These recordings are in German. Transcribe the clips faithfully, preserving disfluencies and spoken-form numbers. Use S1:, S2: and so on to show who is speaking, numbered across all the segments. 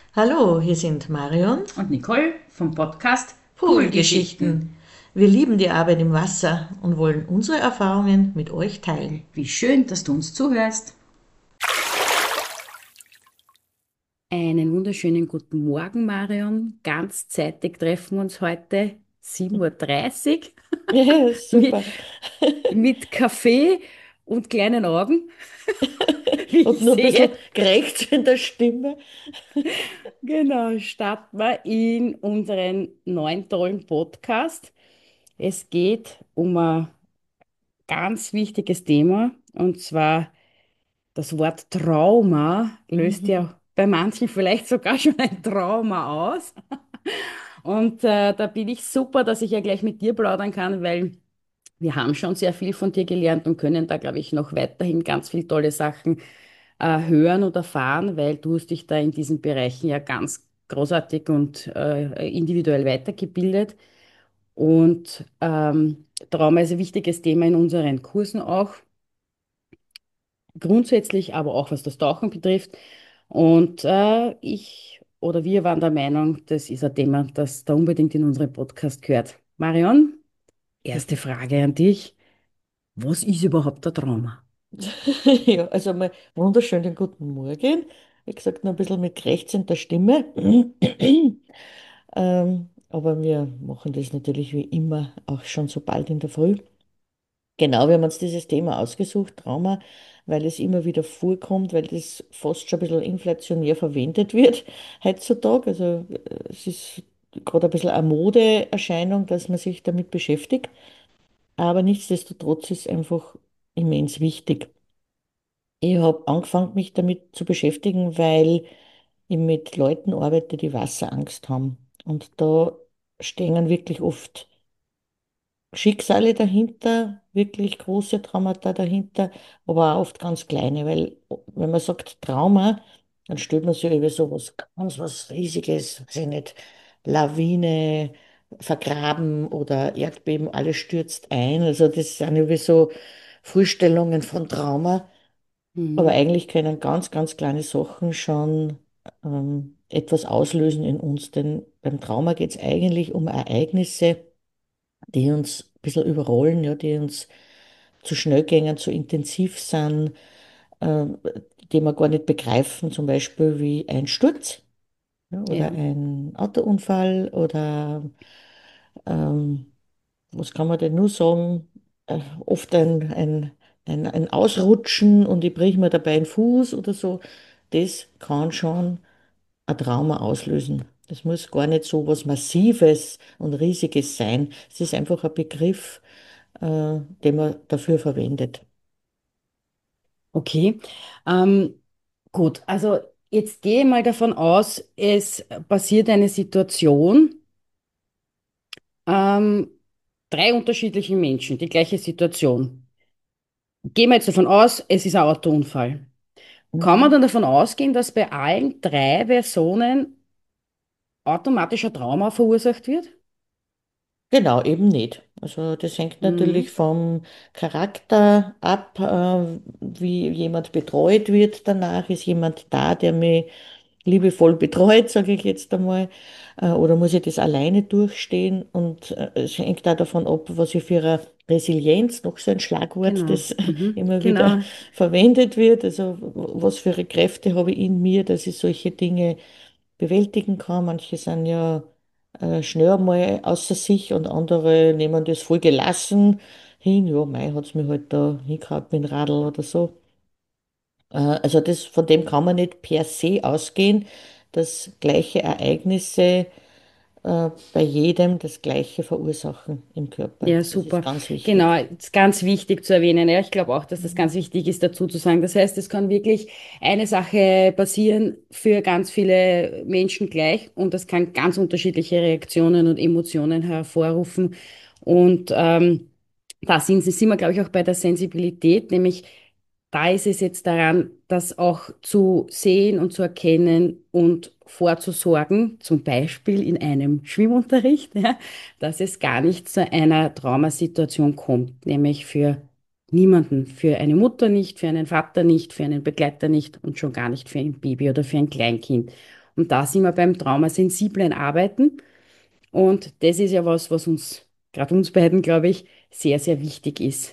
S1: Hallo, hier sind Marion.
S2: Und Nicole vom Podcast Poolgeschichten.
S1: Poolgeschichten. Wir lieben die Arbeit im Wasser und wollen unsere Erfahrungen mit euch teilen.
S2: Wie schön, dass du uns zuhörst. Einen wunderschönen guten Morgen, Marion. Ganzzeitig treffen wir uns heute sieben Uhr dreißig
S1: Ja,
S2: mit,
S1: super.
S2: mit Kaffee und kleinen Augen, wie
S1: Und
S2: ich
S1: nur ein bisschen
S2: sehe.
S1: gerecht in der Stimme.
S2: Genau, starten wir in unseren neuen tollen Podcast. Es geht um ein ganz wichtiges Thema, und zwar das Wort Trauma löst
S1: Mhm.
S2: ja bei manchen vielleicht sogar schon ein Trauma aus. Und äh, da bin ich super, dass ich ja gleich mit dir plaudern kann, weil wir haben schon sehr viel von dir gelernt und können da, glaube ich, noch weiterhin ganz viele tolle Sachen äh, hören und erfahren, weil du hast dich da in diesen Bereichen ja ganz großartig und äh, individuell weitergebildet. Und ähm, Trauma ist ein wichtiges Thema in unseren Kursen auch grundsätzlich, aber auch was das Tauchen betrifft. Und äh, ich oder wir waren der Meinung, das ist ein Thema, das da unbedingt in unseren Podcast gehört. Marion, erste Frage an dich. Was ist überhaupt der Trauma?
S1: Ja, also mal wunderschönen guten Morgen. Wie gesagt, nur ein bisschen mit rechts in der Stimme. Ähm, aber wir machen das natürlich wie immer auch schon so bald in der Früh. Genau, wir haben uns dieses Thema ausgesucht, Trauma, weil es immer wieder vorkommt, weil das fast schon ein bisschen inflationär verwendet wird heutzutage. Also äh, es ist gerade ein bisschen eine Modeerscheinung, dass man sich damit beschäftigt. Aber nichtsdestotrotz ist es einfach immens wichtig. Ich habe angefangen, mich damit zu beschäftigen, weil ich mit Leuten arbeite, die Wasserangst haben. Und da stehen wirklich oft Schicksale dahinter, wirklich große Traumata dahinter, aber auch oft ganz kleine, weil wenn man sagt Trauma, dann stellt man sich über so was ganz was Riesiges, weiß ich nicht, Lawine, Vergraben oder Erdbeben, alles stürzt ein. Also das sind irgendwie so Vorstellungen von Trauma, aber
S2: Mhm.
S1: eigentlich können ganz, ganz kleine Sachen schon ähm, etwas auslösen in uns, denn beim Trauma geht es eigentlich um Ereignisse, die uns ein bisschen überrollen, ja, die uns zu schnell gehen, zu intensiv sind, äh, die wir gar nicht begreifen, zum Beispiel wie ein Sturz, ja, oder
S2: Ja.
S1: ein Autounfall oder ähm, was kann man denn nur sagen? Äh, oft ein, ein, ein, ein Ausrutschen und ich brich mir dabei einen Fuß oder so. Das kann schon ein Trauma auslösen. Das muss gar nicht so was Massives und Riesiges sein. Es ist einfach ein Begriff, äh, den man dafür verwendet.
S2: Okay. Ähm, gut, also jetzt gehe ich mal davon aus, es passiert eine Situation, ähm, drei unterschiedliche Menschen, die gleiche Situation. Gehen wir jetzt davon aus, es ist ein Autounfall. Kann man
S1: Mhm.
S2: dann davon ausgehen, dass bei allen drei Personen automatischer Trauma verursacht wird?
S1: Genau, eben nicht. Also das hängt natürlich
S2: Mhm.
S1: vom Charakter ab, äh, wie jemand betreut wird danach. Ist jemand da, der mich liebevoll betreut, sage ich jetzt einmal, äh, oder muss ich das alleine durchstehen? Und äh, es hängt auch davon ab, was ich für eine Resilienz, noch so ein Schlagwort,
S2: Genau.
S1: das
S2: Mhm.
S1: immer wieder
S2: Genau.
S1: verwendet wird. Also was für eine Kräfte habe ich in mir, dass ich solche Dinge bewältigen kann. Manche sind ja äh, schnell mal außer sich und andere nehmen das voll gelassen hin. Ja, mei, hat es mir halt da hingehauen mit dem Radl oder so. Äh, also das, von dem kann man nicht per se ausgehen, dass gleiche Ereignisse äh, bei jedem das Gleiche verursachen im Körper.
S2: Ja,
S1: Das ist
S2: super.
S1: ganz
S2: Genau,
S1: wichtig.
S2: ist ganz wichtig zu erwähnen. Ja, ich glaube auch, dass das
S1: Mhm.
S2: ganz wichtig ist, dazu zu sagen. Das heißt, es kann wirklich eine Sache passieren für ganz viele Menschen gleich und das kann ganz unterschiedliche Reaktionen und Emotionen hervorrufen. Und ähm, da sind, sind wir, glaube ich, auch bei der Sensibilität, nämlich da ist es jetzt daran, das auch zu sehen und zu erkennen und vorzusorgen, zum Beispiel in einem Schwimmunterricht, ja, dass es gar nicht zu einer Traumasituation kommt, nämlich für niemanden, für eine Mutter nicht, für einen Vater nicht, für einen Begleiter nicht und schon gar nicht für ein Baby oder für ein Kleinkind. Und da sind wir beim traumasensiblen Arbeiten. Und das ist ja was, was uns, gerade uns beiden, glaube ich, sehr, sehr wichtig ist.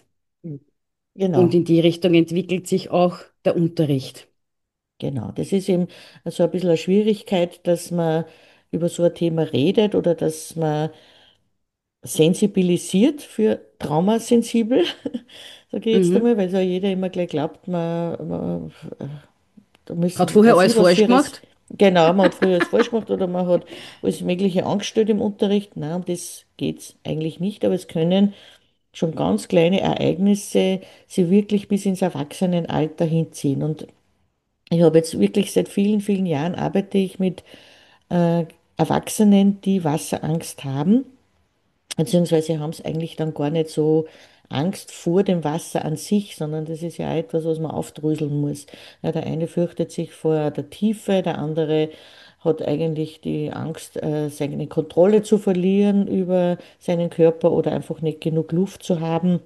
S2: Und
S1: Genau,
S2: in die Richtung entwickelt sich auch der Unterricht.
S1: genau. Das ist eben so ein bisschen eine Schwierigkeit, dass man über so ein Thema redet oder dass man sensibilisiert für traumasensibel, sage ich jetzt
S2: Mhm.
S1: einmal, weil so jeder immer gleich glaubt, man, man da
S2: Hat
S1: müssen,
S2: vorher
S1: weiß
S2: alles
S1: ich was
S2: falsch
S1: Schweres.
S2: gemacht?
S1: Genau, man hat früher alles falsch gemacht oder man hat alles mögliche angestellt im Unterricht. Nein, um das geht es eigentlich nicht, aber es können schon ganz kleine Ereignisse sie wirklich bis ins Erwachsenenalter hinziehen. Und ich habe jetzt wirklich seit vielen, vielen Jahren arbeite ich mit äh, Erwachsenen, die Wasserangst haben. Beziehungsweise haben es eigentlich dann gar nicht so Angst vor dem Wasser an sich, sondern das ist ja auch etwas, was man aufdröseln muss. Ja, der eine fürchtet sich vor der Tiefe, der andere hat eigentlich die Angst, äh, seine Kontrolle zu verlieren über seinen Körper oder einfach nicht genug Luft zu haben,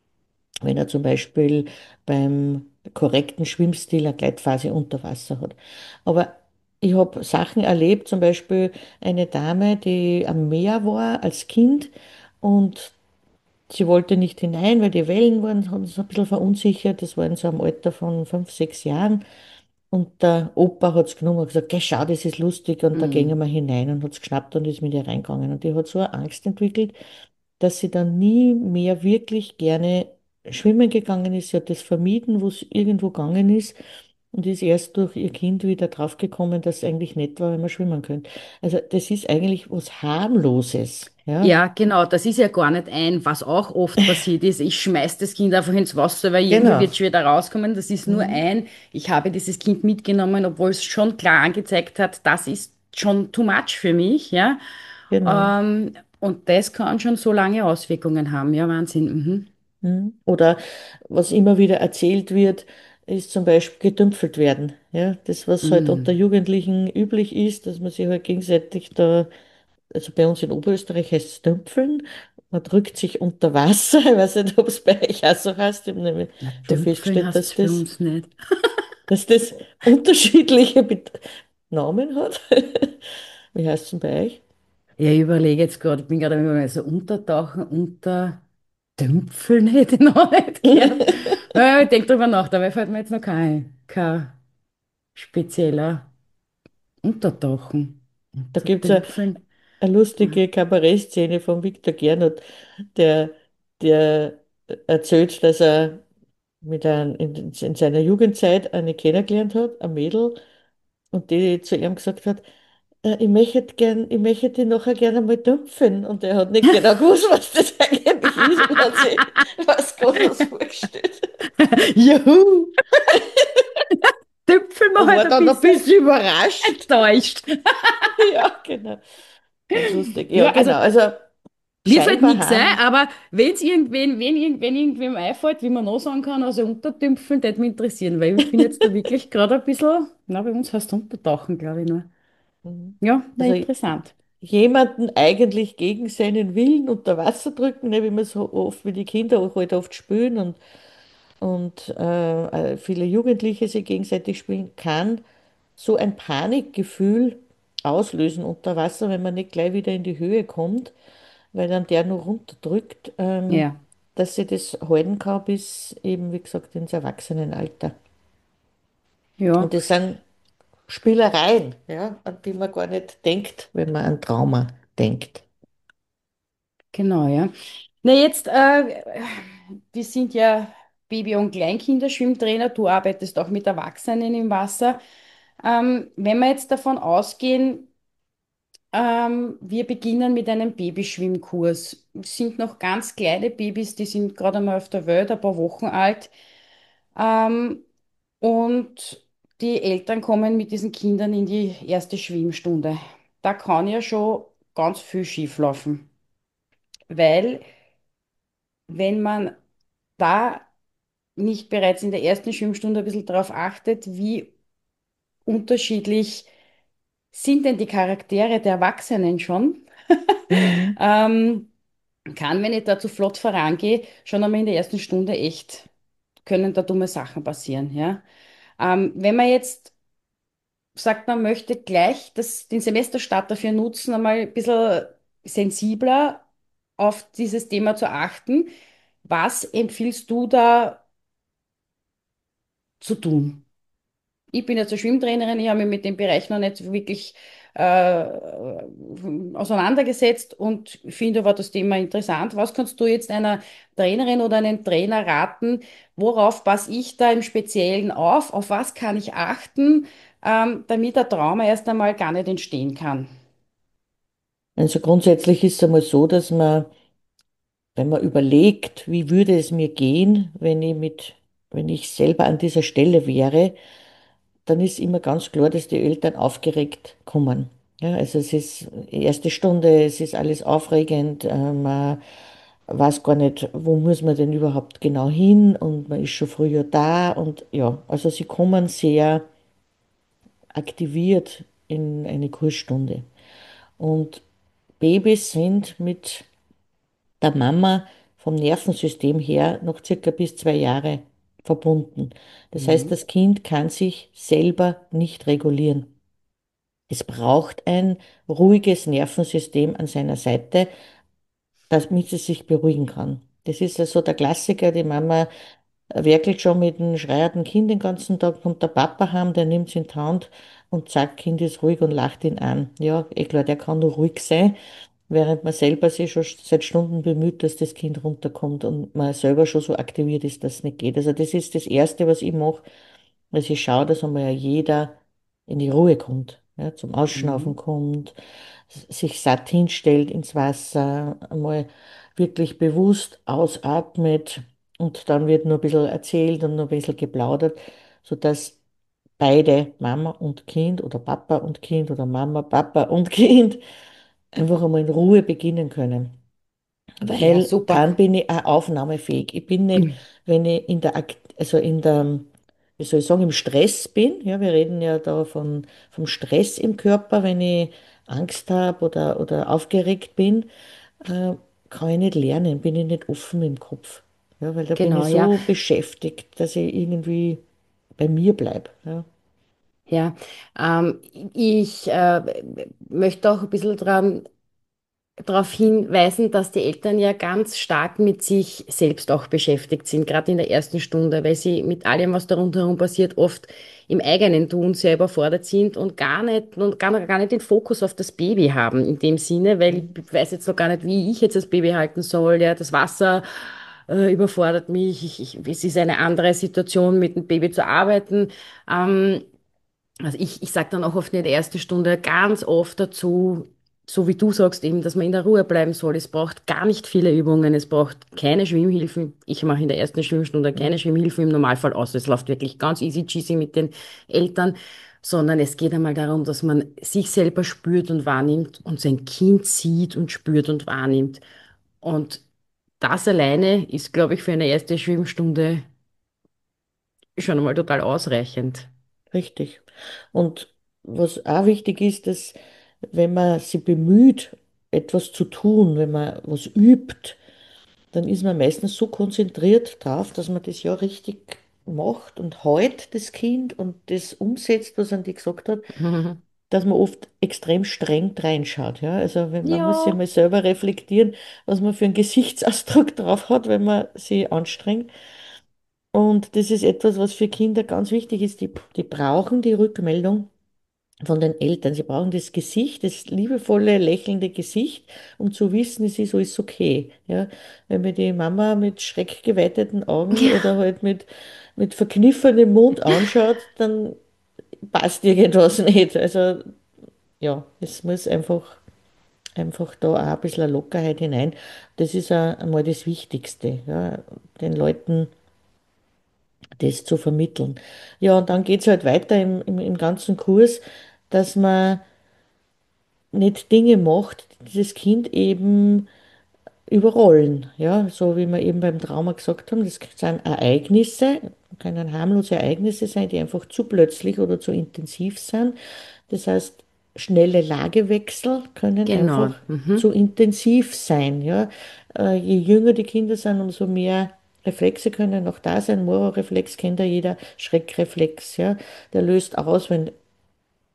S1: wenn er zum Beispiel beim korrekten Schwimmstil eine Gleitphase unter Wasser hat. Aber ich habe Sachen erlebt, zum Beispiel eine Dame, die am Meer war als Kind und sie wollte nicht hinein, weil die Wellen waren, hat uns ein bisschen verunsichert. Das war in so einem Alter von fünf, sechs Jahren. Und der Opa hat es genommen und gesagt, geh, schau, das ist lustig. Und da gehen
S2: Mhm.
S1: wir hinein und hat es geschnappt und ist mit ihr reingegangen. Und die hat so eine Angst entwickelt, dass sie dann nie mehr wirklich gerne schwimmen gegangen ist. Sie hat das vermieden, wo es irgendwo gegangen ist. Und ist erst durch ihr Kind wieder draufgekommen, dass es eigentlich nett war, wenn man schwimmen könnte. Also das ist eigentlich was Harmloses. Ja,
S2: Ja, genau, das ist ja gar nicht ein, was auch oft passiert ist. Ich schmeiß das Kind einfach ins Wasser, weil irgendwie
S1: genau.
S2: wird es schon wieder rauskommen. Das ist nur
S1: Mhm.
S2: ein, ich habe dieses Kind mitgenommen, obwohl es schon klar angezeigt hat, das ist schon too much für mich, ja.
S1: Genau.
S2: Ähm, und das kann schon so lange Auswirkungen haben. Ja, Wahnsinn. Mhm.
S1: Mhm. Oder was immer wieder erzählt wird, ist zum Beispiel getümpfelt werden. Ja, das, was halt unter
S2: Mhm.
S1: Jugendlichen üblich ist, dass man sich halt gegenseitig da, also bei uns in Oberösterreich heißt es Tümpfeln, man drückt sich unter Wasser. Ich weiß nicht, ob es bei euch auch so heißt. Ich habe nämlich
S2: Na,
S1: schon
S2: Dümpfeln
S1: festgestellt,
S2: heißt es
S1: dass
S2: für
S1: das,
S2: uns nicht.
S1: dass das unterschiedliche Bet Namen hat. Wie heißt es denn bei euch?
S2: Ja, ich überlege jetzt gerade, ich bin gerade immer so untertauchen, unter Dümpfeln hätte ich noch nicht gehört. Ja, ich denke drüber nach, dabei fällt mir jetzt noch kein, kein spezieller Untertauchen.
S1: Da gibt es
S2: Unterdümpfeln.
S1: eine lustige Kabarettszene von Viktor Gernot, der, der erzählt, dass er mit ein, in, in seiner Jugendzeit eine kennengelernt hat, ein Mädel, und die zu ihm gesagt hat, äh, ich möchte gern, ich möchte dich nachher gerne mal dümpfen. Und er hat nicht genau gewusst, was das eigentlich ist und hat sich was Großes vorgestellt.
S2: Juhu! Dümpfeln wir
S1: Und war
S2: halt ein
S1: dann ein
S2: bisschen
S1: bisschen überrascht.
S2: enttäuscht.
S1: Ja, genau. Ganz lustig. Ja,
S2: Ja, also
S1: genau. Also
S2: mir fällt
S1: scheinbar
S2: nichts ein,
S1: haben.
S2: aber wenn's irgendwen, wenn irgendwen irgendwem einfällt, wie man noch sagen kann, also unterdümpfeln, das mich interessieren, weil ich bin jetzt da wirklich gerade ein bisschen, na, bei uns heißt es untertauchen, glaube ich nur.
S1: Mhm.
S2: Ja, na
S1: Also
S2: interessant.
S1: jemanden eigentlich gegen seinen Willen unter Wasser drücken, ne, wie man so oft, wie die Kinder auch halt oft spülen und, und äh, äh, viele Jugendliche sich gegenseitig spielen, kann so ein Panikgefühl auslösen unter Wasser, wenn man nicht gleich wieder in die Höhe kommt, weil dann der nur runterdrückt, ähm,
S2: Ja,
S1: dass sie das halten kann bis eben, wie gesagt, ins Erwachsenenalter.
S2: ja,
S1: Und das sind Spielereien, ja, an die man gar nicht denkt, wenn man an Trauma denkt.
S2: genau, ja. Na jetzt, äh, wir sind ja Baby- und Kleinkinderschwimmtrainer, du arbeitest auch mit Erwachsenen im Wasser. Ähm, wenn wir jetzt davon ausgehen, ähm, wir beginnen mit einem Babyschwimmkurs. Es sind noch ganz kleine Babys, die sind gerade einmal auf der Welt, ein paar Wochen alt. Ähm, und die Eltern kommen mit diesen Kindern in die erste Schwimmstunde. Da kann ja schon ganz viel schieflaufen, weil wenn man da nicht bereits in der ersten Schwimmstunde ein bisschen darauf achtet, wie unterschiedlich sind denn die Charaktere der Erwachsenen schon,
S1: Mhm.
S2: ähm, kann, wenn ich da zu flott vorangehe, schon einmal in der ersten Stunde echt, können da dumme Sachen passieren, ja. Ähm, wenn man jetzt sagt, man möchte gleich das, den Semesterstart dafür nutzen, einmal ein bisschen sensibler auf dieses Thema zu achten. Was empfiehlst du da zu tun? Ich bin jetzt eine Schwimmtrainerin, ich habe mich mit dem Bereich noch nicht wirklich äh, auseinandergesetzt und finde aber das Thema interessant. Was kannst du jetzt einer Trainerin oder einem Trainer raten? Worauf passe ich da im Speziellen auf? Auf was kann ich achten, ähm, damit der Trauma erst einmal gar nicht entstehen kann?
S1: Also grundsätzlich ist es einmal so, dass man, wenn man überlegt, wie würde es mir gehen, wenn ich mit, wenn ich selber an dieser Stelle wäre, dann ist immer ganz klar, dass die Eltern aufgeregt kommen. Ja, also es ist die erste Stunde, es ist alles aufregend, äh, man weiß gar nicht, wo muss man denn überhaupt genau hin und man ist schon früher da und ja, also sie kommen sehr aktiviert in eine Kursstunde. Und Babys sind mit der Mama vom Nervensystem her noch circa bis zwei Jahre verbunden. Das heißt,
S2: Mhm.
S1: das Kind kann sich selber nicht regulieren. Es braucht ein ruhiges Nervensystem an seiner Seite, damit es sich beruhigen kann. Das ist also der Klassiker, die Mama werkelt schon mit einem schreienden Kind den ganzen Tag, kommt der Papa heim, der nimmt es in die Hand und sagt, Kind ist ruhig und lacht ihn an. Ja, eh klar, der kann nur ruhig sein, während man selber sich schon seit Stunden bemüht, dass das Kind runterkommt und man selber schon so aktiviert ist, dass es nicht geht. Also das ist das Erste, was ich mache, dass ich schaue, dass einmal jeder in die Ruhe kommt, ja, zum Ausschnaufen
S2: Mhm.
S1: kommt, sich satt hinstellt ins Wasser, einmal wirklich bewusst ausatmet und dann wird nur ein bisschen erzählt und nur ein bisschen geplaudert, sodass beide, Mama und Kind oder Papa und Kind oder Mama, Papa und Kind, einfach einmal in Ruhe beginnen können.
S2: Ja,
S1: Weil
S2: super.
S1: dann bin ich auch aufnahmefähig. Ich bin nicht, wenn ich in der, Akt- also in der, wie soll ich sagen, im Stress bin. Ja, wir reden ja da von, vom Stress im Körper, wenn ich Angst habe oder, oder aufgeregt bin, äh, kann ich nicht lernen, bin ich nicht offen im Kopf. Ja, weil da bin
S2: Genau,
S1: ich
S2: ja.
S1: so beschäftigt, dass ich irgendwie bei mir bleibe. Ja.
S2: Ja, ähm, ich äh, möchte auch ein bisschen dran darauf hinweisen, dass die Eltern ja ganz stark mit sich selbst auch beschäftigt sind, gerade in der ersten Stunde, weil sie mit allem, was da rundherum passiert, oft im eigenen Tun sehr überfordert sind und gar nicht und gar, gar nicht den Fokus auf das Baby haben in dem Sinne, weil
S1: Mhm.
S2: ich weiß jetzt noch gar nicht, wie ich jetzt das Baby halten soll. Ja, das Wasser äh, überfordert mich. Ich, ich, es ist eine andere Situation, mit dem Baby zu arbeiten. Ähm, also ich, ich sage dann auch oft in der ersten Stunde ganz oft dazu, so wie du sagst eben, dass man in der Ruhe bleiben soll. Es braucht gar nicht viele Übungen, es braucht keine Schwimmhilfen. Ich mache in der ersten Schwimmstunde keine
S1: Mhm.
S2: Schwimmhilfen im Normalfall aus. Es läuft wirklich ganz easy cheesy mit den Eltern, sondern es geht einmal darum, dass man sich selber spürt und wahrnimmt und sein Kind sieht und spürt und wahrnimmt. Und das alleine ist, glaube ich, für eine erste Schwimmstunde schon einmal total ausreichend.
S1: Richtig. Und was auch wichtig ist, dass wenn man sich bemüht, etwas zu tun, wenn man was übt, dann ist man meistens so konzentriert drauf, dass man das ja richtig macht und hält das Kind und das umsetzt, was an die gesagt hat, dass man oft extrem streng reinschaut. Ja? Also wenn, man muss sich
S2: Ja,
S1: mal selber reflektieren, was man für einen Gesichtsausdruck drauf hat, wenn man sich anstrengt. Und das ist etwas, was für Kinder ganz wichtig ist. Die, die brauchen die Rückmeldung von den Eltern. Sie brauchen das Gesicht, das liebevolle, lächelnde Gesicht, um zu wissen, es ist alles okay. Ja, wenn mir die Mama mit schreckgeweiteten Augen oder halt mit, mit verkniffenem Mund anschaut, dann passt irgendwas nicht. Also ja, es muss einfach, einfach da auch ein bisschen eine Lockerheit hinein. Das ist auch einmal das Wichtigste, ja, den Leuten das zu vermitteln. Ja, und dann geht es halt weiter im, im, im ganzen Kurs, dass man nicht Dinge macht, die das Kind eben überrollen. Ja, so wie wir eben beim Trauma gesagt haben, das sind Ereignisse, können harmlose Ereignisse sein, die einfach zu plötzlich oder zu intensiv sind. Das heißt, schnelle Lagewechsel können
S2: genau.
S1: einfach
S2: Mhm.
S1: zu intensiv sein. Ja, Äh, je jünger die Kinder sind, umso mehr Reflexe können noch da sein. Mororeflex kennt ja jeder, Schreckreflex, ja, der löst aus, wenn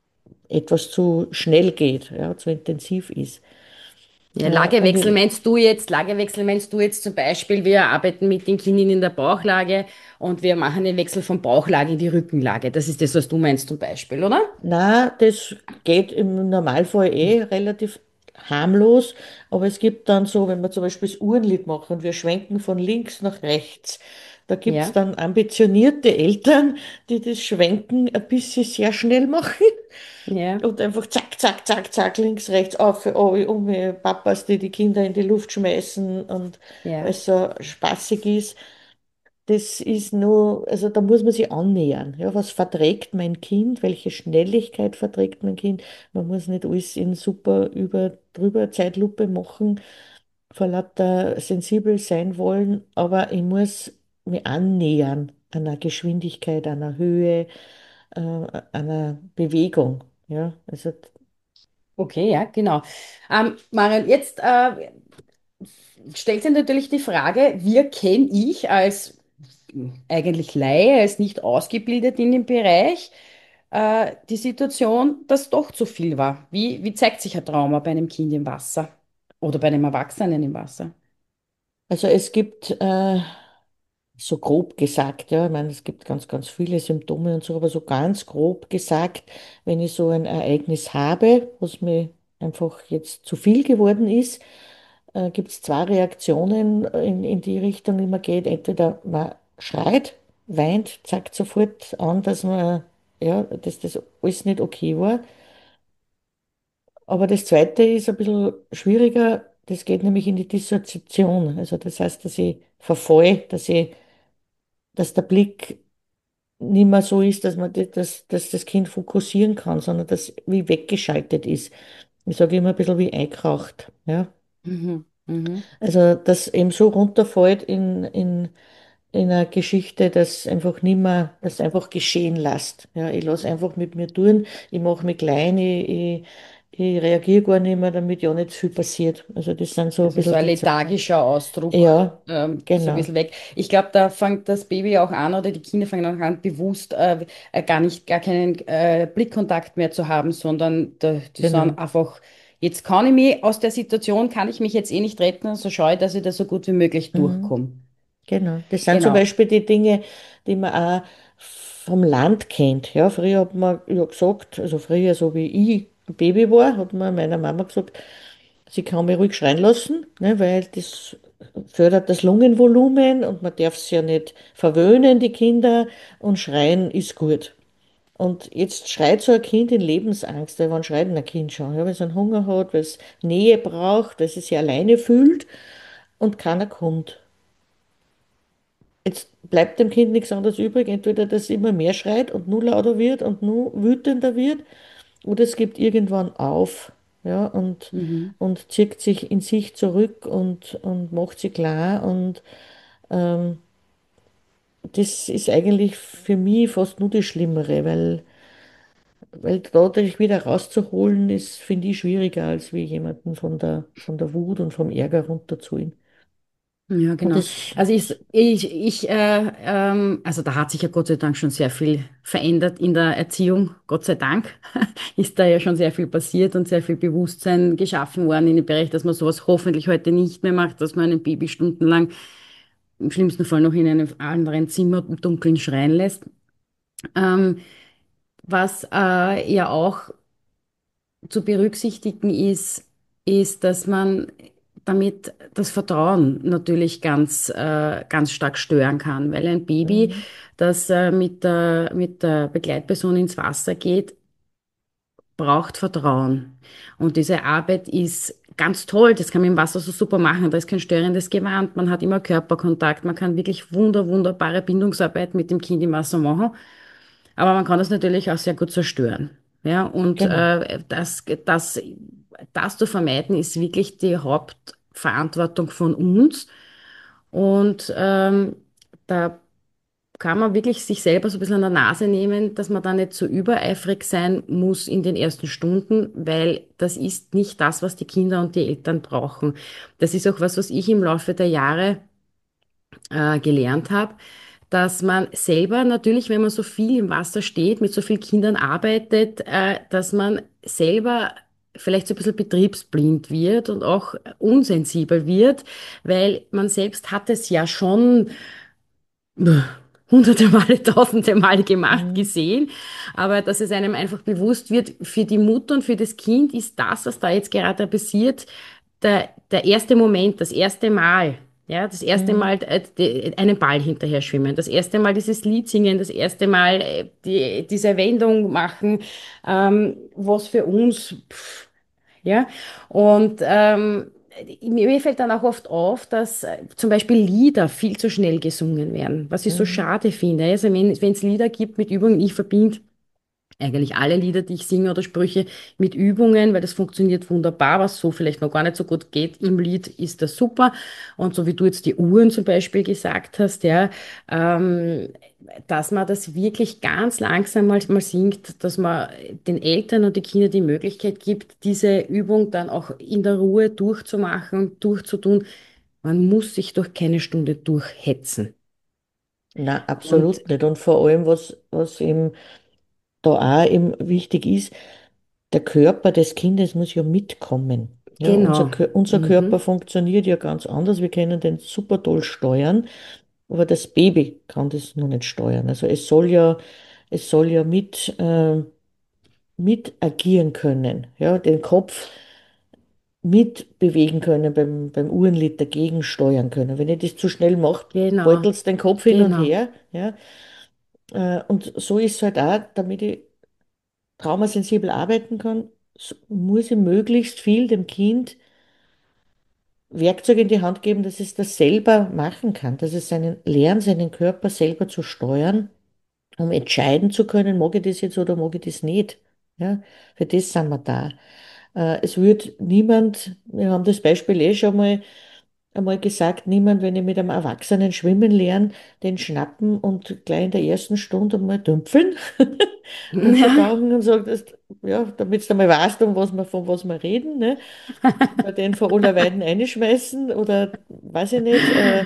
S1: etwas zu schnell geht, ja, zu intensiv ist.
S2: Ja,
S1: Äh, und
S2: Lagewechsel
S1: ich,
S2: meinst du jetzt, Lagewechsel meinst du jetzt zum Beispiel, wir arbeiten mit den Kindern in der Bauchlage und wir machen den Wechsel von Bauchlage in die Rückenlage. Das ist das, was du meinst zum Beispiel, oder?
S1: na, das geht im Normalfall eh relativ harmlos, aber es gibt dann so, wenn wir zum Beispiel das Uhrenlied machen und wir schwenken von links nach rechts, da gibt es
S2: Ja,
S1: dann ambitionierte Eltern, die das Schwenken ein bisschen sehr schnell machen
S2: ja,
S1: und einfach zack, zack, zack, zack, links, rechts, auf, oh, um Papas, die die Kinder in die Luft schmeißen und weil
S2: ja.
S1: es so spaßig ist. Das ist nur, also da muss man sich annähern. Ja, was verträgt mein Kind? Welche Schnelligkeit verträgt mein Kind? Man muss nicht alles in super über drüber Zeitlupe machen, vor lauter sensibel sein wollen, aber ich muss mich annähern an einer Geschwindigkeit, an einer Höhe, äh, an einer Bewegung. Ja, also
S2: Okay, ja, genau. Ähm, Marion, jetzt äh, stellt sich natürlich die Frage, wie erkenne ich als eigentlich Laie, als nicht ausgebildet in dem Bereich, äh, die Situation, dass doch zu viel war? Wie, wie zeigt sich ein Trauma bei einem Kind im Wasser oder bei einem Erwachsenen im Wasser?
S1: Also es gibt, äh, so grob gesagt, ja, ich meine, es gibt ganz, ganz viele Symptome und so, aber so ganz grob gesagt, wenn ich so ein Ereignis habe, was mir einfach jetzt zu viel geworden ist, äh, gibt es zwei Reaktionen in, in die Richtung, die man geht. Entweder man schreit, weint, zeigt sofort an, dass man, ja, dass das alles nicht okay war. Aber das Zweite ist ein bisschen schwieriger. Das geht nämlich in die Dissoziation. Also das heißt, dass ich verfalle, dass ich, dass der Blick nicht mehr so ist, dass man das, dass, dass das Kind fokussieren kann, sondern dass wie weggeschaltet ist. Ich sage immer ein bisschen wie eingeraucht. Ja?
S2: Mhm, mhm.
S1: Also, dass eben so runterfällt in, in, in einer Geschichte, dass einfach nicht mehr, das einfach geschehen lässt. Ja, ich lasse einfach mit mir tun, ich mache mich klein, ich, ich, ich reagiere gar nicht mehr, damit ja nicht zu viel passiert. Also, das sind so ein
S2: Also so
S1: bisschen
S2: ein
S1: die zwei.
S2: lethargischer Ausdruck,
S1: Ja,
S2: ähm, so ein
S1: genau,
S2: bisschen weg. Ich glaube, da fängt das Baby auch an oder die Kinder fangen auch an, bewusst äh, äh, gar nicht, gar keinen äh, Blickkontakt mehr zu haben, sondern da, die sagen
S1: genau.
S2: einfach, jetzt kann ich mich aus der Situation, kann ich mich jetzt eh nicht retten, so schaue ich, dass ich da so gut wie möglich
S1: Mhm.
S2: durchkomme.
S1: Genau, das sind zum
S2: Genau.
S1: Beispiel die Dinge, die man auch vom Land kennt. Ja, früher hat man ja gesagt, also früher, so wie ich ein Baby war, hat man meiner Mama gesagt, sie kann mich ruhig schreien lassen, ne, weil das fördert das Lungenvolumen und man darf es ja nicht verwöhnen, die Kinder, und schreien ist gut. Und jetzt schreit so ein Kind in Lebensangst, weil wann schreit denn ein Kind schon? Ja, weil es einen Hunger hat, weil es Nähe braucht, weil es sich alleine fühlt und keiner kommt. Jetzt bleibt dem Kind nichts anderes übrig, entweder dass es immer mehr schreit und nur lauter wird und nur wütender wird, oder es gibt irgendwann auf, ja, und,
S2: Mhm.
S1: und zieht sich in sich zurück und, und macht sich klar. Und ähm, das ist eigentlich für mich fast nur das Schlimmere, weil, weil dadurch wieder rauszuholen ist, finde ich, schwieriger, als wie jemanden von der, von der Wut und vom Ärger runterzuholen.
S2: Ja,
S1: Und
S2: genau.
S1: das,
S2: Also ich, ich, ich äh, ähm, also da hat sich ja Gott sei Dank schon sehr viel verändert in der Erziehung. Gott sei Dank ist da ja schon sehr viel passiert und sehr viel Bewusstsein geschaffen worden in dem Bereich, dass man sowas hoffentlich heute nicht mehr macht, dass man ein Baby stundenlang im schlimmsten Fall noch in einem anderen Zimmer im Dunkeln schreien lässt. Ähm, was äh, ja auch zu berücksichtigen ist, ist, dass man damit das Vertrauen natürlich ganz, äh, ganz stark stören kann, weil ein Baby,
S1: mhm,
S2: das äh, mit der, mit der Begleitperson ins Wasser geht, braucht Vertrauen. Und diese Arbeit ist ganz toll, das kann man im Wasser so super machen, da ist kein störendes Gewand, man hat immer Körperkontakt, man kann wirklich wunder, wunderbare Bindungsarbeit mit dem Kind im Wasser machen. Aber man kann das natürlich auch sehr gut zerstören. Ja, und
S1: genau,
S2: äh, das, das, das zu vermeiden, ist wirklich die Hauptverantwortung von uns. Und ähm, da kann man wirklich sich selber so ein bisschen an der Nase nehmen, dass man da nicht so übereifrig sein muss in den ersten Stunden, weil das ist nicht das, was die Kinder und die Eltern brauchen. Das ist auch was, was ich im Laufe der Jahre äh, gelernt habe, dass man selber natürlich, wenn man so viel im Wasser steht, mit so vielen Kindern arbeitet, äh, dass man selber vielleicht so ein bisschen betriebsblind wird und auch unsensibel wird, weil man selbst hat es ja schon hunderte Male, tausende Male gemacht,
S1: Mhm.
S2: gesehen, aber dass es einem einfach bewusst wird, für die Mutter und für das Kind ist das, was da jetzt gerade passiert, der, der erste Moment, das erste Mal, ja, das erste
S1: Mhm.
S2: Mal äh, die, einen Ball hinterher schwimmen, das erste Mal dieses Lied singen, das erste Mal äh, die, diese Wendung machen, ähm, was für uns, pff, ja, und ähm, mir mir fällt dann auch oft auf, dass äh, zum Beispiel Lieder viel zu schnell gesungen werden, was ich so
S1: Mhm.
S2: schade finde. Also wenn wenn es Lieder gibt mit Übungen, ich verbinde eigentlich alle Lieder, die ich singe oder Sprüche mit Übungen, weil das funktioniert wunderbar. Was so vielleicht noch gar nicht so gut geht im Lied, ist das super. Und so wie du jetzt die Uhren zum Beispiel gesagt hast, ja, ähm, dass man das wirklich ganz langsam mal, mal singt, dass man den Eltern und die Kinder die Möglichkeit gibt, diese Übung dann auch in der Ruhe durchzumachen, durchzutun. Man muss sich durch keine Stunde durchhetzen.
S1: Na,
S2: Und
S1: absolut nicht. Und vor allem, was, was eben da auch eben wichtig ist, der Körper des Kindes muss ja mitkommen. Ja, unser,
S2: genau.
S1: Kö- unser Körper
S2: Mhm.
S1: funktioniert ja ganz anders. Wir können den super toll steuern, aber das Baby kann das noch nicht steuern. Also es soll ja, es soll ja mit, äh, mit agieren können, ja, den Kopf mit bewegen können, beim, beim Uhrenlied dagegen steuern können. Wenn ich das zu schnell mache,
S2: Genau.
S1: beutelt es den Kopf hin und
S2: Genau.
S1: her. Ja, äh, und so ist es halt auch, damit ich traumasensibel arbeiten kann, s- muss ich möglichst viel dem Kind Werkzeuge in die Hand geben, dass es das selber machen kann, dass es seinen lernt, seinen Körper selber zu steuern, um entscheiden zu können, mag ich das jetzt oder mag ich das nicht. Ja, für das sind wir da. Äh, es wird niemand, wir haben das Beispiel eh schon mal einmal gesagt, niemand, wenn ich mit einem Erwachsenen schwimmen lerne, den schnappen und gleich in der ersten Stunde mal dümpeln, untertauchen und sagen, dass, ja, damit du mal weißt, um was wir, von was wir reden, ne? Oder den vor aller Weiden einschmeißen oder weiß ich nicht, äh,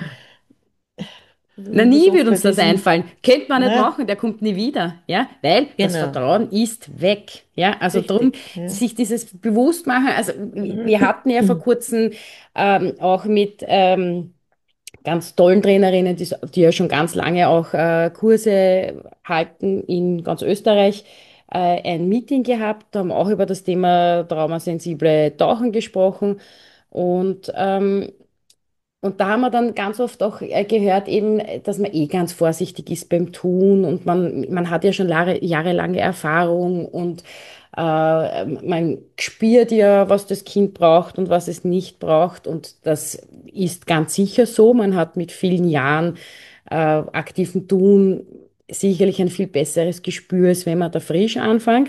S2: Na,
S1: wie man
S2: nie
S1: sagt,
S2: wird
S1: bei
S2: uns das
S1: diesen,
S2: einfallen. Könnte man nicht
S1: na,
S2: machen, der kommt nie wieder, ja, weil das
S1: genau,
S2: Vertrauen ist weg, ja. Also darum,
S1: richtig, ja.
S2: sich dieses bewusst machen. Also wir hatten ja vor kurzem ähm, auch mit ähm, ganz tollen Trainerinnen, die, die ja schon ganz lange auch äh, Kurse halten in ganz Österreich, äh, ein Meeting gehabt, da haben wir auch über das Thema traumasensible Tauchen gesprochen und ähm, und da haben wir dann ganz oft auch äh, gehört, eben, dass man eh ganz vorsichtig ist beim Tun und man, man hat ja schon Jahre, jahrelange Erfahrung und äh, man spürt ja, was das Kind braucht und was es nicht braucht. Und das ist ganz sicher so. Man hat mit vielen Jahren äh, aktiven Tun sicherlich ein viel besseres Gespür, als wenn man da frisch anfängt.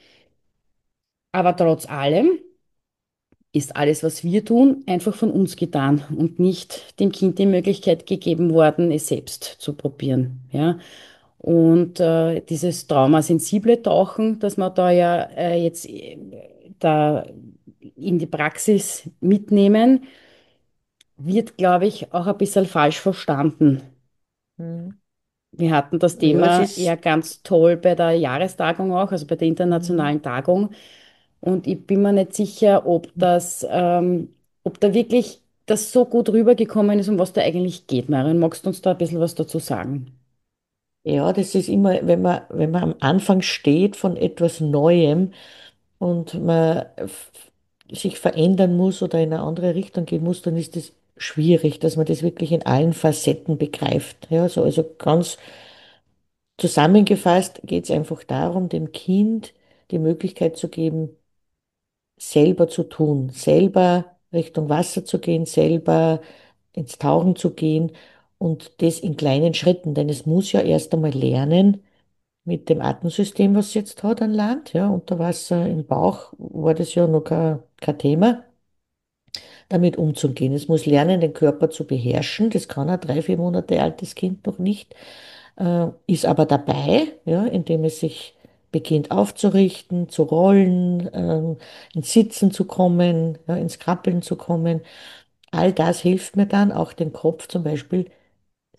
S2: Aber trotz allem ist alles, was wir tun, einfach von uns getan und nicht dem Kind die Möglichkeit gegeben worden, es selbst zu probieren. Ja? Und äh, dieses traumasensible Tauchen, das wir da ja äh, jetzt äh, da in die Praxis mitnehmen, wird, glaube ich, auch ein bisschen falsch verstanden.
S1: Mhm.
S2: Wir hatten das
S1: Ja, es
S2: Thema ja
S1: ist,
S2: ganz toll bei der Jahrestagung auch, also bei der
S1: mhm.
S2: internationalen Tagung. Und ich bin mir nicht sicher, ob das, ähm, ob da wirklich das so gut rübergekommen ist, um was da eigentlich geht. Marion, magst du uns da ein bisschen was dazu sagen?
S1: Ja, das ist immer, wenn man, wenn man am Anfang steht von etwas Neuem und man f- sich verändern muss oder in eine andere Richtung gehen muss, dann ist es schwierig, dass man das wirklich in allen Facetten begreift. Ja, so, also ganz zusammengefasst geht es einfach darum, dem Kind die Möglichkeit zu geben, selber zu tun, selber Richtung Wasser zu gehen, selber ins Tauchen zu gehen und das in kleinen Schritten, denn es muss ja erst einmal lernen, mit dem Atemsystem, was es jetzt hat an Land, ja, unter Wasser im Bauch war das ja noch kein, kein Thema, damit umzugehen. Es muss lernen, den Körper zu beherrschen. Das kann ein drei, vier Monate altes Kind noch nicht, äh, ist aber dabei, ja, indem es sich beginnt aufzurichten, zu rollen, ähm, ins Sitzen zu kommen, ja, ins Krabbeln zu kommen. All das hilft mir dann, auch den Kopf zum Beispiel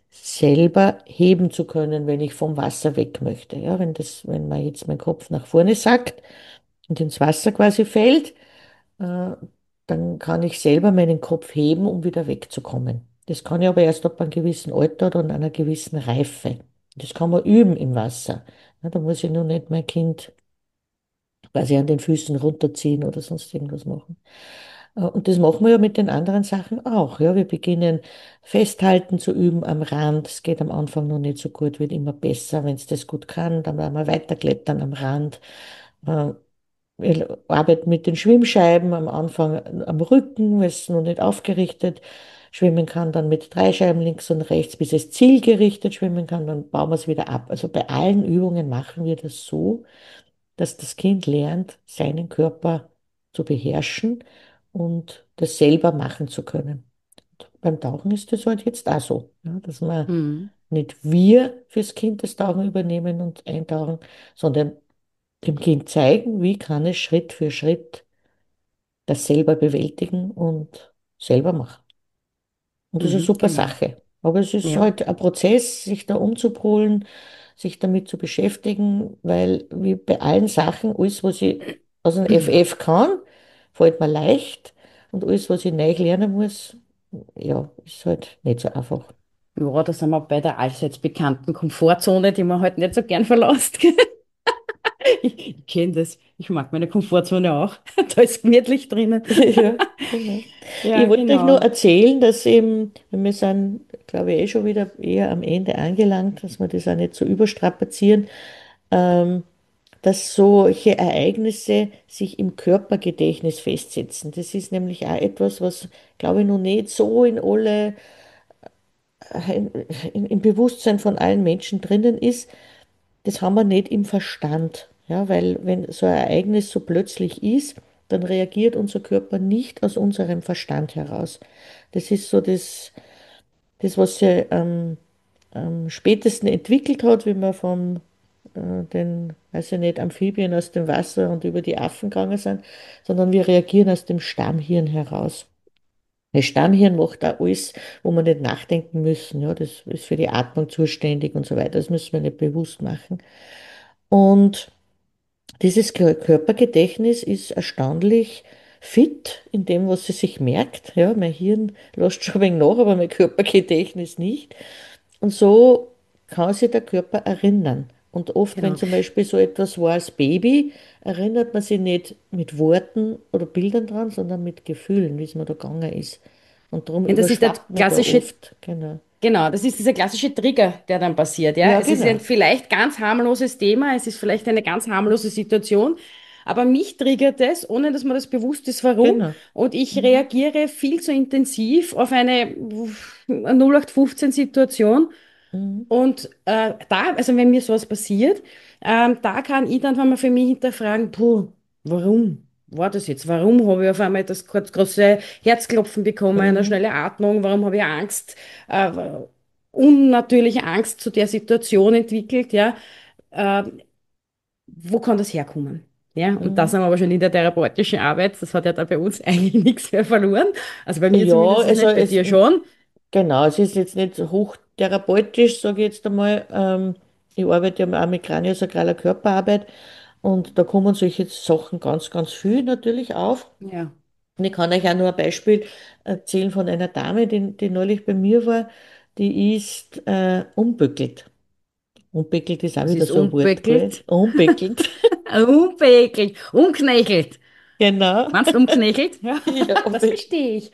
S1: selber heben zu können, wenn ich vom Wasser weg möchte. Ja, wenn das, wenn man jetzt mein Kopf nach vorne sackt und ins Wasser quasi fällt, äh, dann kann ich selber meinen Kopf heben, um wieder wegzukommen. Das kann ich aber erst ab einem gewissen Alter oder an einer gewissen Reife. Das kann man üben im Wasser. Ja, da muss ich nur nicht mein Kind quasi an den Füßen runterziehen oder sonst irgendwas machen. Äh, Und das machen wir ja mit den anderen Sachen auch. Ja, wir beginnen festhalten zu üben am Rand. Es geht am Anfang noch nicht so gut, wird immer besser. Wenn es das gut kann, dann werden wir weiterklettern am Rand. Äh, Wir arbeiten mit den Schwimmscheiben am Anfang am Rücken, weil es noch nicht aufgerichtet schwimmen kann, dann mit drei Scheiben links und rechts, bis es zielgerichtet schwimmen kann, dann bauen wir es wieder ab. Also bei allen Übungen machen wir das so, dass das Kind lernt, seinen Körper zu beherrschen und das selber machen zu können. Und beim Tauchen ist das halt jetzt auch so, ja, dass man
S2: Mhm.
S1: nicht wir fürs Kind das Tauchen übernehmen und eintauchen, sondern dem Kind zeigen, wie kann es Schritt für Schritt das selber bewältigen und selber machen. Und das ist eine
S2: Mhm.
S1: super
S2: Genau.
S1: Sache. Aber es ist
S2: Ja.
S1: halt ein Prozess, sich da umzupolen, sich damit zu beschäftigen, weil wie bei allen Sachen, alles, was ich aus dem F F kann, fällt mir leicht. Und alles, was ich neu lernen muss, ja, ist halt nicht so einfach.
S2: Ja, da sind wir bei der allseits bekannten Komfortzone, die man halt nicht so gern verlässt. Ich, ich kenne das. Ich mag meine Komfortzone auch. Da ist gemütlich drinnen.
S1: Ja, genau. Ich
S2: Ja,
S1: wollte euch nur
S2: genau.
S1: erzählen, dass eben, wir sind, glaube ich, eh schon wieder eher am Ende angelangt, dass wir das auch nicht so überstrapazieren, ähm, dass solche Ereignisse sich im Körpergedächtnis festsetzen. Das ist nämlich auch etwas, was, glaube ich, noch nicht so in alle, äh, in, im Bewusstsein von allen Menschen drinnen ist. Das haben wir nicht im Verstand. Ja, weil wenn so ein Ereignis so plötzlich ist, dann reagiert unser Körper nicht aus unserem Verstand heraus. Das ist so das, das was sich ähm, am spätesten entwickelt hat, wie man von äh, den, weiß ich nicht, Amphibien aus dem Wasser und über die Affen gegangen sind, sondern wir reagieren aus dem Stammhirn heraus. Das Stammhirn macht da alles, wo wir nicht nachdenken müssen. Ja, das ist für die Atmung zuständig und so weiter. Das müssen wir nicht bewusst machen. Und dieses Kör- Körpergedächtnis ist erstaunlich fit in dem, was es sich merkt. Ja, mein Hirn lässt schon ein wenig nach, aber mein Körpergedächtnis nicht. Und so kann sich der Körper erinnern. Und oft, wenn
S2: Genau.
S1: zum Beispiel so etwas war als Baby, erinnert man sich nicht mit Worten oder Bildern dran, sondern mit Gefühlen, wie es mir da gegangen ist. Und darum
S2: Ja, das ist der
S1: überschwappt man da
S2: klassische,
S1: oft. Genau.
S2: genau, das ist dieser klassische Trigger, der dann passiert. Ja,
S1: Ja,
S2: es ist ein
S1: genau.
S2: vielleicht ganz harmloses Thema, es ist vielleicht eine ganz harmlose Situation, aber mich triggert es, ohne dass mir das bewusst ist, warum.
S1: Genau.
S2: Und ich
S1: Mhm.
S2: reagiere viel zu intensiv auf eine null acht fünfzehn Situation.
S1: Mhm.
S2: Und äh, da, also wenn mir sowas passiert, ähm, da kann ich dann mal für mich hinterfragen, puh, warum war das jetzt? Warum habe ich auf einmal das kurz große Herzklopfen bekommen, eine
S1: Mhm.
S2: schnelle Atmung? Warum habe ich Angst, äh, unnatürliche Angst zu der Situation entwickelt? Ja, äh, wo kann das herkommen? Ja, und das
S1: Mhm.
S2: sind wir aber schon in der therapeutischen Arbeit. Das hat ja da bei uns eigentlich nichts mehr verloren. Also bei mir
S1: Ja,
S2: zumindest
S1: also
S2: nicht, bei
S1: es,
S2: dir schon.
S1: genau, es ist jetzt nicht so hochtherapeutisch, sage ich jetzt einmal. Ähm, ich arbeite ja auch mit kraniosakraler Körperarbeit und da kommen solche Sachen ganz, ganz viel natürlich auf.
S2: Ja.
S1: Und ich kann euch auch nur ein Beispiel erzählen von einer Dame, die, die neulich bei mir war, die ist äh, umbückelt. Umbückelt ist auch
S2: Was
S1: wieder
S2: ist
S1: so ein Wort, gell?
S2: unbeckelt?
S1: Umbückelt,
S2: Unbeekelt, umknechelt.
S1: genau.
S2: Meinst du umknechelt? Ja,
S1: Ja,
S2: das
S1: umbückelt.
S2: verstehe ich.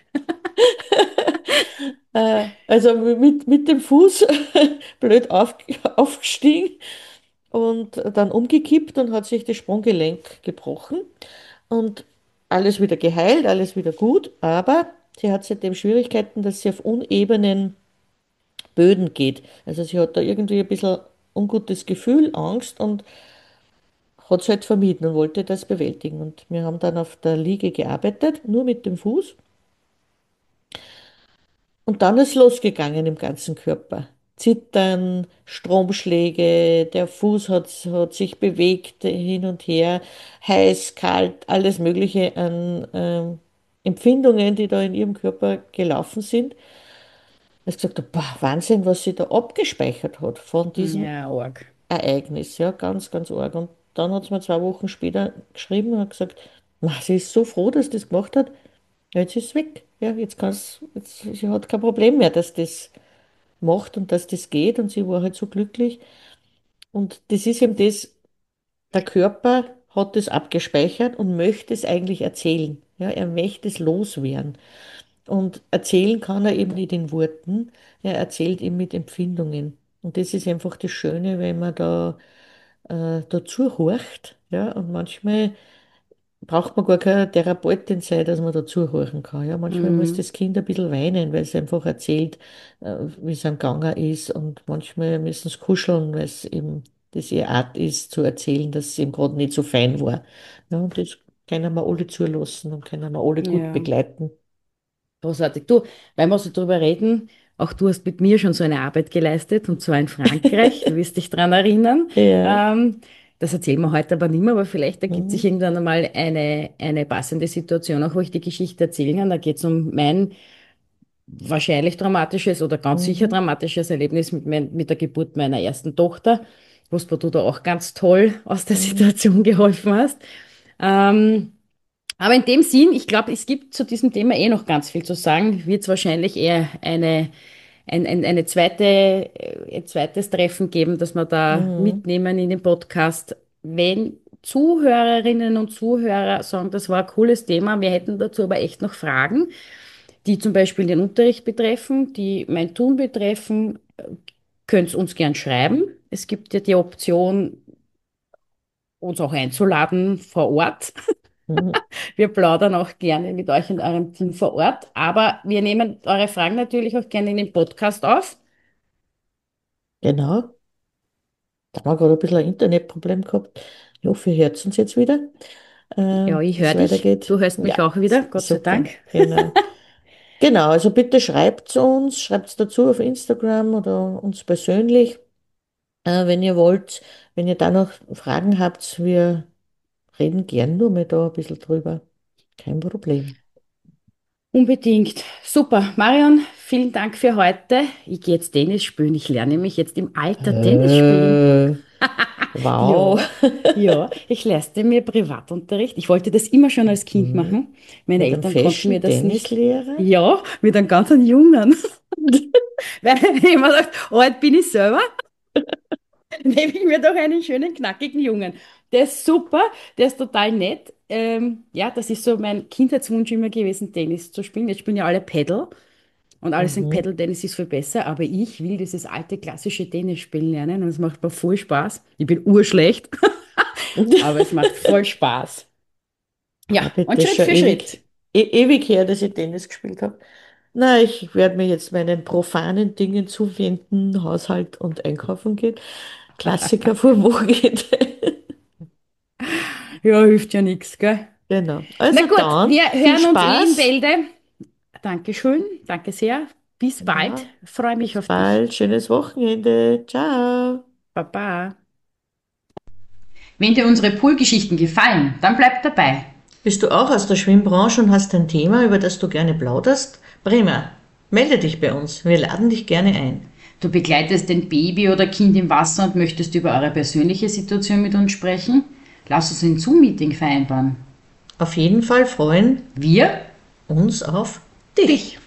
S1: Äh, also mit, mit dem Fuß blöd auf, aufgestiegen und dann umgekippt und hat sich das Sprunggelenk gebrochen und alles wieder geheilt, alles wieder gut, aber sie hat seitdem Schwierigkeiten, dass sie auf unebenen Böden geht. Also sie hat da irgendwie ein bisschen ungutes Gefühl, Angst und hat es halt vermieden und wollte das bewältigen. Und wir haben dann auf der Liege gearbeitet, nur mit dem Fuß. Und dann ist losgegangen im ganzen Körper. Zittern, Stromschläge, der Fuß hat, hat sich bewegt hin und her, heiß, kalt, alles Mögliche an ähm, Empfindungen, die da in ihrem Körper gelaufen sind. Er hat gesagt, boah, Wahnsinn, was sie da abgespeichert hat von diesem
S2: Ja, arg.
S1: Ereignis. Ja, ganz, ganz arg. Und dann hat sie mir zwei Wochen später geschrieben und hat gesagt, "Ma, sie ist so froh, dass sie das gemacht hat. Ja, jetzt ist es weg. Ja, jetzt kann's, jetzt, sie hat kein Problem mehr, dass das macht und dass das geht. Und sie war halt so glücklich. Und das ist eben das, der Körper hat das abgespeichert und möchte es eigentlich erzählen. Ja, er möchte es loswerden. Und erzählen kann er eben nicht in Worten, er erzählt eben mit Empfindungen. Und das ist einfach das Schöne, wenn man da äh, dazu horcht. Ja, und manchmal braucht man gar keine Therapeutin sein, dass man dazu horchen kann. Ja, manchmal muss
S2: Mhm.
S1: das Kind ein bisschen weinen, weil es einfach erzählt, äh, wie es am Gange ist. Und manchmal müssen es kuscheln, weil es eben das ihre Art ist, zu erzählen, dass es eben gerade nicht so fein war. Ja, und das können wir alle zulassen und können wir alle gut
S2: Ja.
S1: begleiten.
S2: Großartig. Du, weil wir so drüber reden, auch du hast mit mir schon so eine Arbeit geleistet, und zwar in Frankreich. Du wirst dich dran erinnern.
S1: Ja.
S2: Ähm, Das erzählen wir heute aber nicht mehr, aber vielleicht ergibt sich
S1: Mhm.
S2: irgendwann einmal eine, eine passende Situation, auch wo ich die Geschichte erzählen kann. Da geht es um mein wahrscheinlich dramatisches oder ganz sicher
S1: Mhm.
S2: dramatisches Erlebnis mit, mein, mit der Geburt meiner ersten Tochter, wo du da auch ganz toll aus der
S1: Mhm.
S2: Situation geholfen hast. Ähm, aber in dem Sinn, ich glaube, es gibt zu diesem Thema eh noch ganz viel zu sagen. Wird es wahrscheinlich eher eine, ein, ein, eine zweite, äh, ein zweites Treffen geben, das wir da
S1: Mhm.
S2: mitnehmen in den Podcast. Wenn Zuhörerinnen und Zuhörer sagen, das war ein cooles Thema, wir hätten dazu aber echt noch Fragen, die zum Beispiel den Unterricht betreffen, die mein Tun betreffen, könnt ihr uns gern schreiben. Es gibt ja die Option, uns auch einzuladen vor Ort.
S1: Mhm.
S2: Wir plaudern auch gerne mit euch und eurem Team vor Ort, aber wir nehmen eure Fragen natürlich auch gerne in den Podcast auf.
S1: Genau. Da haben wir gerade ein bisschen ein Internetproblem gehabt. Ich hoffe, ihr hört uns jetzt wieder, äh,
S2: Ja, ich
S1: dass
S2: höre
S1: es
S2: dich,
S1: weitergeht.
S2: du hörst mich
S1: Ja,
S2: auch wieder,
S1: s-
S2: Gott sei
S1: super.
S2: Dank.
S1: Genau. Genau, also bitte schreibt uns, schreibt dazu auf Instagram oder uns persönlich, äh, wenn ihr wollt. Wenn ihr da noch Fragen habt, wir reden gern nur mal da ein bisschen drüber. Kein Problem.
S2: Unbedingt. Super. Marion, vielen Dank für heute. Ich gehe jetzt Tennis spielen. Ich lerne mich jetzt im Alter Tennis spielen.
S1: Äh, wow.
S2: Ja, ja, ich leiste mir Privatunterricht. Ich wollte das immer schon als Kind
S1: Mhm.
S2: machen. Meine
S1: Mit einem
S2: Eltern konnten mir
S1: festen
S2: das nicht.
S1: Tennislehrer?
S2: Ja, mit einem ganz Jungen. Weil ich immer sagt, oh, heute bin ich selber. Nehme ich mir doch einen schönen, knackigen Jungen. Der ist super, der ist total nett. Ähm, ja, das ist so mein Kindheitswunsch immer gewesen, Tennis zu spielen. Jetzt spielen ja alle Paddle und alle sagen,
S1: Mhm.
S2: Paddle-Tennis ist viel besser, aber ich will dieses alte klassische Tennis spielen lernen und es macht mir voll Spaß. Ich bin urschlecht, aber es macht voll Spaß. Ja,
S1: Aber
S2: und
S1: das ist
S2: Schritt
S1: schon
S2: für Schritt.
S1: ewig, e ewig her, dass ich Tennis gespielt habe. Na, ich werde mir jetzt meinen profanen Dingen zuwenden, Haushalt und einkaufen gehen. Klassiker vor wo geht.
S2: Ja, hilft ja nichts, gell?
S1: Genau.
S2: Na
S1: Also
S2: gut,
S1: dann,
S2: wir
S1: viel
S2: hören uns eh in
S1: Spaß.
S2: Bälde. Dankeschön, danke sehr. Bis bald.
S1: Ja,
S2: Freue mich
S1: bis
S2: auf dich.
S1: bald. Schönes Wochenende. Ciao.
S2: Baba. Wenn dir unsere Poolgeschichten gefallen, dann bleib dabei.
S1: Bist du auch aus der Schwimmbranche und hast ein Thema, über das du gerne plauderst? Prima. Melde dich bei uns. Wir laden dich gerne ein.
S2: Du begleitest ein Baby oder Kind im Wasser und möchtest über eure persönliche Situation mit uns sprechen? Lass uns ein Zoom-Meeting vereinbaren.
S1: Auf jeden Fall freuen
S2: Wir?
S1: uns auf dich.
S2: Dich.